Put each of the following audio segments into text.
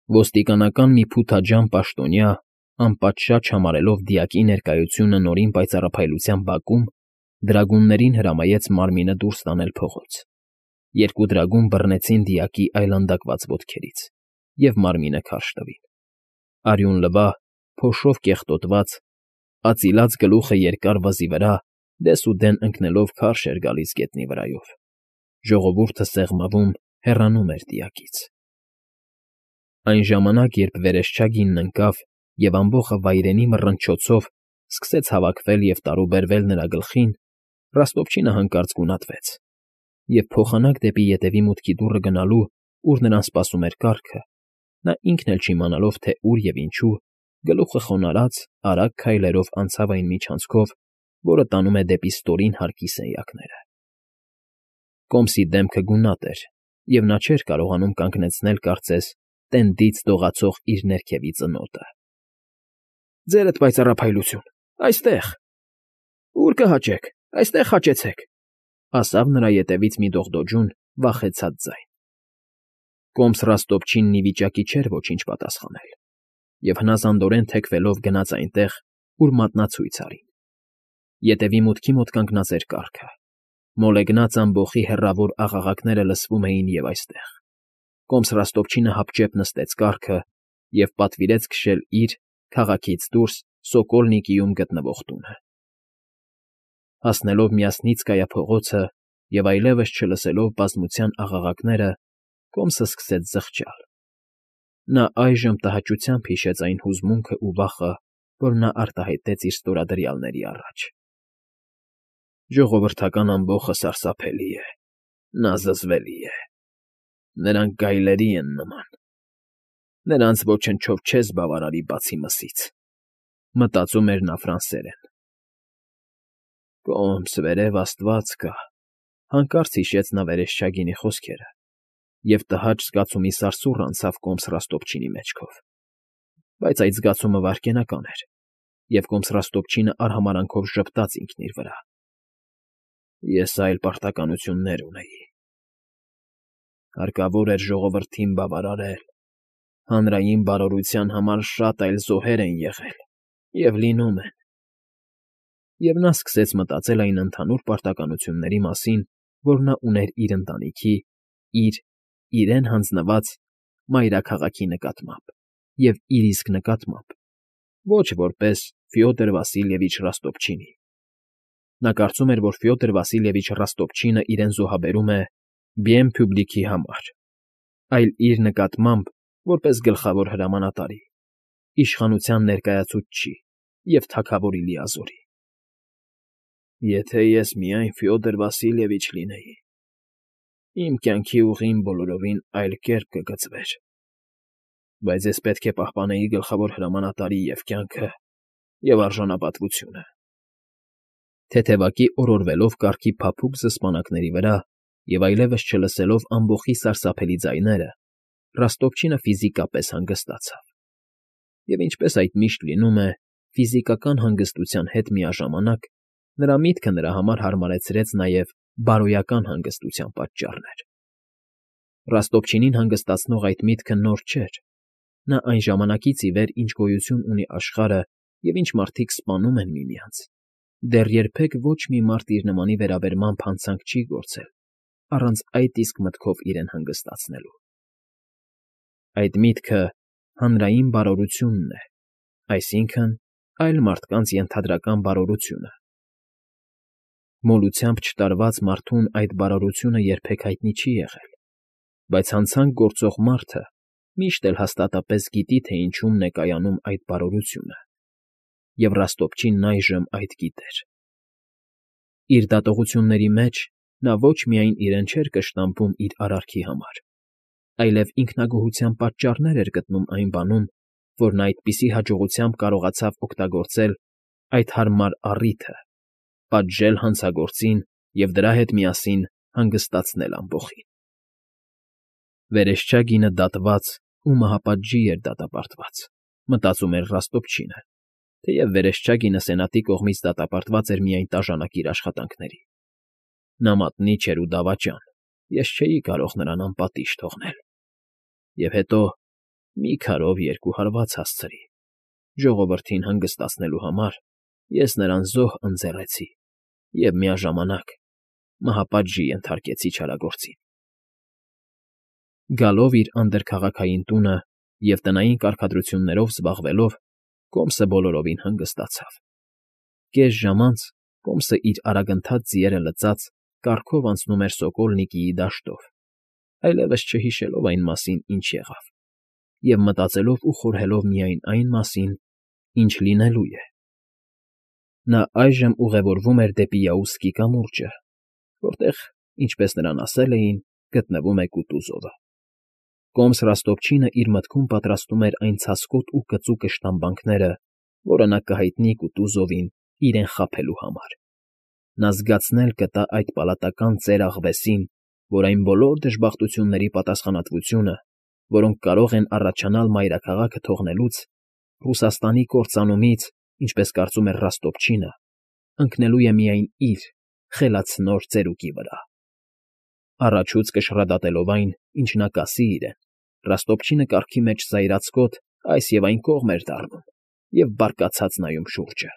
Ոստիկանական մի փութաջան պաշտոնյա, անպատշաճ համարելով դիակի ներկայությունը նորին պայծառափայլության բակում, դրագուններին հրամայեց մարմինը դուրս տանել փողոց. երկու դրագուն բռնեցին դիակի այլանդակված ոտքերից և մարմինը քարշ տվին. արյուն լվա, փոշով կեղտոտված, ածիլած գլուխը երկար վզի վրա դեսուդեն ընկնելով քարշ էր գալիս գետնի վրայով, ժողովուրդը սեղմվում, հեռանում էր դիակից. Այն ժամանակ, երբ վերեսչագինն ընկավ և ամբոխը վայրենի մռնչոցով սկսեց հավաքվել և տարուբերվել նրա գլխին, Ռաստոպչինը հանկարծ գունատվեց, և փոխանակ դեպի ետևի մուտքի դուռը գնալու, ուր նրան սպասում էր կառքը, նա ինքն էլ չիմանալով, թե ուր և ինչու, գլուխը խոնարհած, արագ քայլերով անցավ այն միջանցքով, որը տանում է դեպի ստորին հարկի սենյակները. Կոմսի դեմքը գունատ էր, և նա չէր կարողանում կանգնեցնել, կարծես, տենդից դողացող իր ներքևի ծնոտը։ ֊ Ձերդ պայծառափայլություն, այստեղ… Ո՞ւր կհաճեք, այստեղ հաճեցեք…֊ ասավ նրա ետևից մի դողդոջուն, վախեցած ձայն։ Կոմս Ռաստոպչինն ի վիճակի չէր ոչինչ պատասխանել և հնազանդորեն թեքվելով գնաց այնտեղ, ուր մատնացույց արին. ետևի մուտքի մոտ կանգնած էր կառքը, մոլեգնած ամբոխի հեռավոր աղաղակները լսվում էին և այստեղ։ Կոմս Ռաստոպչինը հապճեպ նստեց կառքը և պատվիրեց քշել իր՝ քաղաքից դուրս Սոկոլնիկիում գտնվող տունը։ Հասնելով Մյասնիցկայա փողոցը և այլևս չլսելով բազմության աղաղակները, Կոմսը սկսեց զղջալ. նա այժմ տհաճությամբ հիշեց այն հուզմունքն ու վախը, որ նա արտահայտեց իր ստորադրյալների առաջ։ Ժողովրդական ամբոխը սարսափելի է, նա զզվելի է, նրանք գայլերի են նման, նրանց ոչնչով չես բավարարի, բացի մսից, մտածում էր նա ֆրանսերեն։ Կոմս, վերև աստված կա, հանկարծ հիշեց նա վերեսչագինի խոսքերը, և տհաճ զգացումի սարսուռ անցավ Կոմս Ռաստոպչինի մեջքով, բայց այդ զգացումը վայրկենական էր, և Կոմս Ռաստոպչինը արհամարհանքով ժպտաց ինքն իր վրա. ես այլ պարտականություններ ունեի, հարկավոր էր ժողովրդին բավարարել, հանրային բարօրության համար շատ այլ զոհեր են եղել և լինում են… Եվ նա սկսեց մտածել այն ընդհանուր պարտականությունների մասին, որ նա ուներ իր ընտանիքի, իրեն հանձնված մայրաքաղաքի նկատմամբ և իր իսկ նկատմամբ, ոչ որպես Ֆյոդոր Վասիլյևիչ Ռոստոպչինի. նա կարծում էր, որ Ֆյոդոր Վասիլյևիչ Ռոստոպչինը իրեն զոհաբերում է bien public-ի համար, այլ իր նկատմամբ որպես գլխավոր հրամանատարի, իշխանության ներկայացուցչի և թագավորի լիազորի։ Եթե ես միայն Ֆյոդոր Վասիլյևիչ լինեի, իմ կյանքի ուղին բոլորովին այլ կերպ կգծվեր, բայց ես պետք է պահպանեի գլխավոր հրամանատարի և կյանքը, և արժանապատվությունը… Թեթևակի օրորվելով կառքի փափուկ զսպանակների վրա և այլևս չլսելով ամբոխի սարսափելի ձայները, Ռոստոպչինը ֆիզիկապես հանգստացավ, և ինչպես այդ միշտ լինում է, ֆիզիկական հանգստության հետ միաժամանակ նրա միտքը նրա համար հարմարեցրեց նաև բարոյական հանգստության պատճառներ։ Ռոստոպչինին հանգստացնող այդ միտքը նոր չէր, նա այն ժամանակից ի վեր, ինչ գոյություն ունի աշխարհը և ինչ մարդիկ սպանում են միմյանց, դեռ երբեք ոչ մի մարդ իր նմանի վերաբերմամբ հանցանք չի գործել առանց այդ իսկ մտքով իրեն հանգստացնելու։ Այդ միտքը հանրային բարօրությունն է, այսինքն՝ այլ մարդկանց ենթադրական բարօրությունը։ Մոլությամբ չտարված մարդուն այդ բարօրությունը երբեք հայտնի չի եղել, բայց հանցանք գործող մարդը միշտ էլ հաստատապես գիտի, թե ինչումն է կայանում այդ բարօրությունը, և Ռոստոպչինն այժմ այդ գիտեր։ Իր դատողությունների մեջ նա ոչ միայն իրեն չէր կշտամբում իր արարքի համար, այլև ինքնագոհության պատճառներ էր գտնում այն բանում, որ նա այդպիսի հաջողությամբ կարողացավ օգտագործել այդ հարմար առիթը՝ պատժել հանցագործին և դրա հետ միասին հանգստացնել ամբոխին։ Վերեսչագինը դատված ու մահապատժի էր դատապարտված, մտածում էր Ռոստոպչինը, թեև վերեսչագինը Սենատի կողմից դատապարտված էր միայն տաժանակիր աշխատանքների։ Նա մատնիչ էր ու դավաճան, ես չէի կարող նրան անպատիժ թողնել։ Եվ հետո մի քարով 2 հարված հասցրի։ Ժողովրդին հանգստացնելու համար ես նրան զոհ ընձեռեցի և միաժամանակ մահապատժի ենթարկեցի չարագործին։ Գալով իր անդրքաղաքային տունը և տնային կարգադրություններով զբաղվելով, Կոմսը բոլորովին հանգստացավ։ Կես ժամ անց Կոմսը իր արագընթաց ձիերը լցած կառքով անցնում էր Սոկոլնիկիի դաշտով, այլևս չհիշելով այն մասին, ինչ եղավ, և մտածելով ու խորհելով միայն այն մասին, ինչ լինելու է։ Նա այժմ ուղևորվում էր դեպի Յաուսկի կամուրջը, որտեղ, ինչպես նրան ասել էին, գտնվում է Կուտուզովը։ Կոմս Ռաստոպչինը իր մտքում պատրաստում էր այն ցասկոտ ու կծու կշտամբանքները, որը նա կհայտնի Կուտուզովին իրեն խաբելու համար։ Նա զգացնել կտա այդ պալատական ծեր աղվեսին, որ այն բոլոր դժբախտությունների պատասխանատվությունը, որոնք կարող են առաջանալ մայրաքաղաքը թողնելուց, Ռուսաստանի կործանումից, ինչպես կարծում էր Ռաստոպչինը, ընկնելու է միայն իր խելացնոր ծերուկի վրա։ Առաջուց կշռադատելով այն, ինչ նա կասի իրեն, Ռաստոպչինը կառքի մեջ զայրացկոտ այս և այն կողմ էր դառնում և բարկացած նայում շուրջը։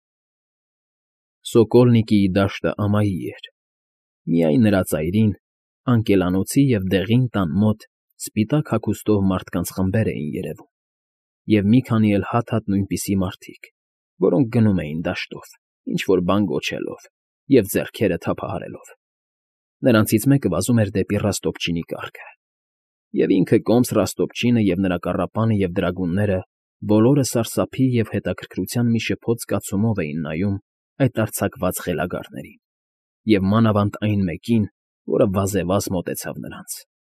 Սոկոլնիկիի դաշտը ամայի էր։ Միայն նրա ծայրին, անկելանոցի և դեղին տան մոտ սպիտակ հագուստով մարդկանց խմբեր էին երևում, և մի քանի էլ հատ-հատ նույնպիսի մարդիկ, որոնք գնում էին դաշտով, ինչ֊որ բան գոչելով և ձեռքերը թափահարելով։ Նրանցից մեկը վազում էր դեպի Ռաստոպչինի կառքը։ Եվ ինքը Կոմս Ռաստոպչինը և նրա կառապանը և դրագունները բոլորը սարսափի և հետաքրքրության մի շփոթ զգացումով էին նայում այդ արձակված խելագարներին, և մանավանդ այն մեկին, որը վազեվազ մոտեցավ նրանց։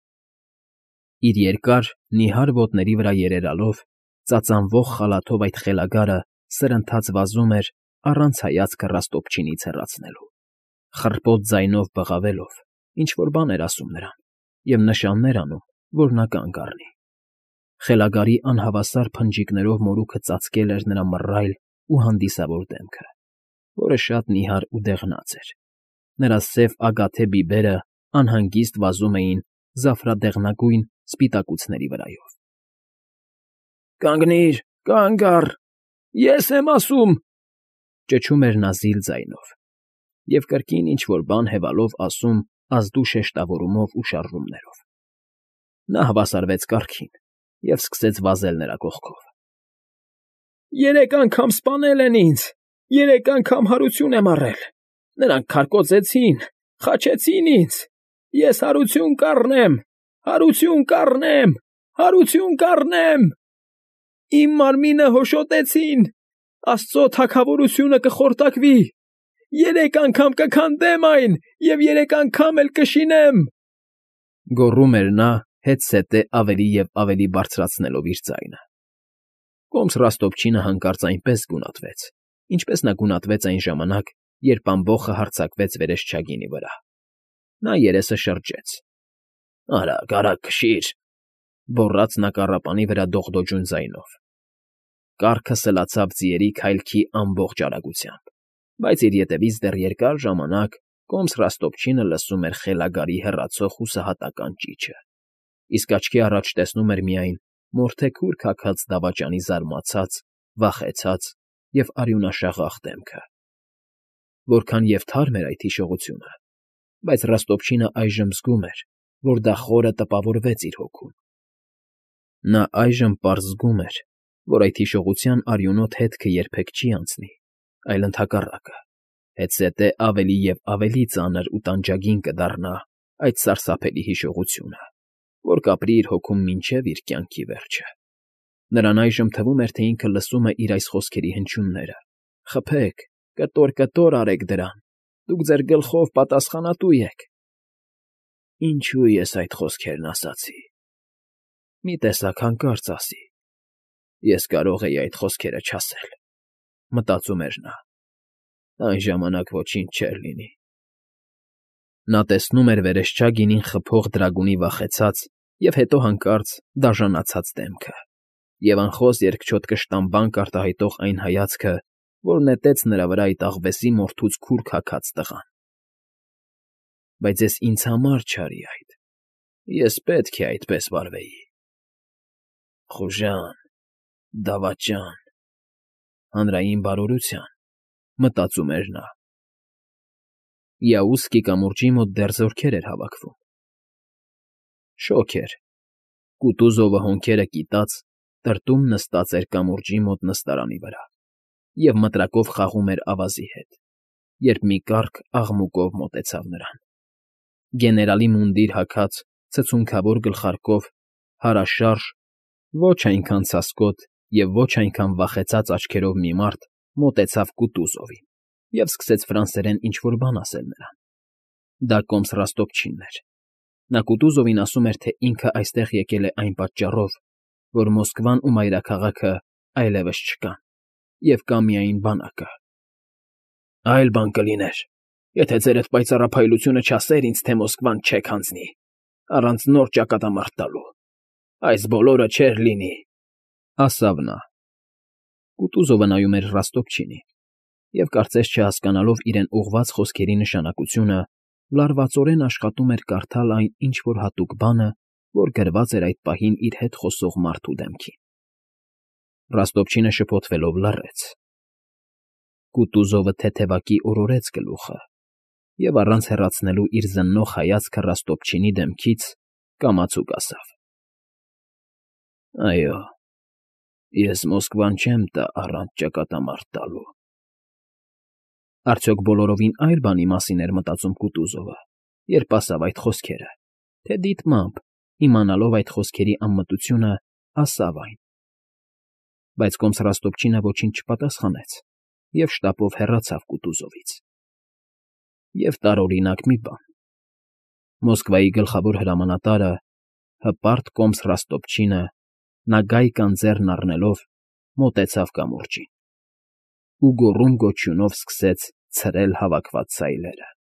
Իր երկար, նիհար ոտների վրա երերալով, ծածանվող խալաթով այդ խելագարը սրընթաց վազում էր առանց հայացքը Ռաստոպչինից հեռացնելու, խռպոտ ձայնով բղավելով, ինչ֊որ բան էր ասում նրան և նշաններ անում, որ նա կանգ առնի։ Խելագարի անհավասար փնջիկներով մորուքը ծածկել էր նրա մռայլ ու հանդիսավոր դեմքը, որը շատ նիհար ու դեղնած էր։ Նրա սև ագաթե բիբերը անհանգիստ վազում էին զարդարդեղնագույն սպիտակուցների վրայով։ «Կանգնիր, կանգ առ, ես եմ ասում,֊ ճչում էր նա զիլ ձայնով և կրկին ինչ֊որ բան հևալով ասում ազդու շեշտավորումով ու շարժումներով։ Նա հավասարվեց կառքին և սկսեց վազել նրա կողքով։ «Երեք անգամ սպանել են ինձ, 3 անգամ հարություն եմ առել, նրանք քարկոծեցին, խաչեցին ինձ, ես հարություն կառնեմ, հարություն կառնեմ, հարություն կառնեմ… Իմ մարմինը հոշոտեցին, Աստծո թագավորությունը կխորտակվի, 3 անգամ կքանդեմ այն և 3 անգամ էլ կշինեմ…» գոռում էր նա, հետզհետե ավելի և ավելի բարձրացնելով իր ձայնը։ Կոմս Ռաստոպչինը հանկարծ այնպես գունատվեց, ինչպես նա գունատվեց այն ժամանակ, երբ ամբոխը հարձակվեց վերեսչագինի վրա։ Նա երեսը շրջեց։ «Արագ, արագ քշիր,֊ գոռաց նա կառապանի վրա դողդոջուն ձայնով։ Կառքը սլացավ ձիերի քայլքի ամբողջ արագությամբ, բայց իր ետևից դեռ երկար ժամանակ Կոմս Ռաստոպչինը լսում էր խելագարի հեռացող հուսահատական ճիչը, իսկ աչքի առաջ տեսնում էր միայն մորթեքուր քաքած դավաճանի զարմացած, վախեցած և արյունաշաղախ դեմքը։ Որքան և թարմ էր այդ հիշողությունը, բայց Ռաստոպչինը այժմ զգում էր, որ դա խորը տպավորվեց իր հոգում։ Նա այժմ պարզ զգում էր, որ այդ հիշողության արյունոտ հետքը երբեք չի անցնի, այլ ընդհակառակը, հետզհետե ավելի և ավելի ծանր ու տանջագին կդառնա այդ սարսափելի հիշողությունը, որ կապրի իր հոգում մինչև իր կյանքի վերջը։ Նրան այժմ թվում էր, թե ինքը լսում է իր այս խոսքերի հնչյունները. «Խփեք, կտոր արեք դրան, դուք ձեր գլխով պատասխանատու եք»։ «Ինչո՞ւ ես այդ խոսքերն ասացի… Մի տեսակ հանկարծ ասի… Ես կարող էի այդ խոսքերը չասել»,֊ մտածում էր նա։ «Այն ժամանակ ոչինչ չէր լինի»։ Նա տեսնում էր վերեսչագինին խփող դրագունի վախեցած և հետո հանկարծ դաժանացած դեմքը և անխոս երկչոտ կշտամբանք արտահայտող այն հայացքը, որ նետեց նրա վրա այդ աղվեսի մորթուց քուր քաքած տղան։ «Բայց ես ինձ համար չարի այդ… Ես պետք է այդպես վարվեի…»։ Խուժան, դավաճան, հանրային բարօրության, մտածում էր նա։ Յաուսկի կամուրջի մոտ դեռ զորքեր էր հավաքվում։ Շոգ էր։ Կուտուզովը հոնքերը կիտած տրտում նստած էր կամուրջի մոտ նստարանի վրա և մտրակով խաղում էր ավազի հետ, երբ մի կառք աղմուկով մոտեցավ նրան։ Գեներալի մունդիր հագած ցցունքավոր գլխարկով, հարաշարժ, ոչ այնքան ցասկոտ և ոչ այնքան վախեցած աչքերով մի մարդ մոտեցավ Կուտուզովին և սկսեց ֆրանսերեն ինչ֊որ բան ասել նրան։ Դա կոմս Ռոստոպչինն էր։ Նա Կուտուզովին ասում էր, թե ինքը այստեղ եկել է այն պատճառով, որ Մոսկվան ու մայրաքաղաքը այլևս չկան, և կա միայն բանակը։ Այլ բան կլիներ, եթե ձերդ պայծառափայլությունը չասեր ինձ, թե Մոսկվան չեք հանձնի, առանց նոր ճակատամարտ տալու։ Այս բոլորը չէր լինի, ասավ նա։ Կուտուզովը նայում էր Ռոստոպչինին և, կարծես չհասկանալով իրեն ուղղված խոսքերի նշանակությունը, լարվածորեն աշխատում էր կարդալ այն ինչ֊որ հատուկ բանը, որ գրված էր այդ պահին իր հետ խոսող մարդու դեմքին։ Ռոստոպչինը շփոթվելով լռեց։ Կուտուզովը թեթևակի օրորեց գլուխը և, առանց հեռացնելու իր զննող հայացքը Ռոստոպչինի դեմքից, կամացուկ ասավ. Այո, ես Մոսկվան չեմ տա առանց ճակատամարտ տալու։ Արդյոք բոլորովին այլ բանի մասին էր մտածում Կուտուզովը, երբ ասավ այդ խոսքերը, թե դիտմամբ, իմանալով այդ խոսքերի անմտությունը, ասավ այն։ Բայց կոմս Ռոստոպչինը ոչինչ չպատասխանեց և շտապով հեռացավ Կուտուզովից։ Եվ տարօրինակ մի բան. Մոսկվայի գլխավոր հրամանատարը, հպարտ կոմս Ռոստոպչինը, նագայք անձեռն առնելով, մոտեցավ կամուրջին ու գոռում֊գոչյունով սկսեց ցրել հավաքված սայլերը։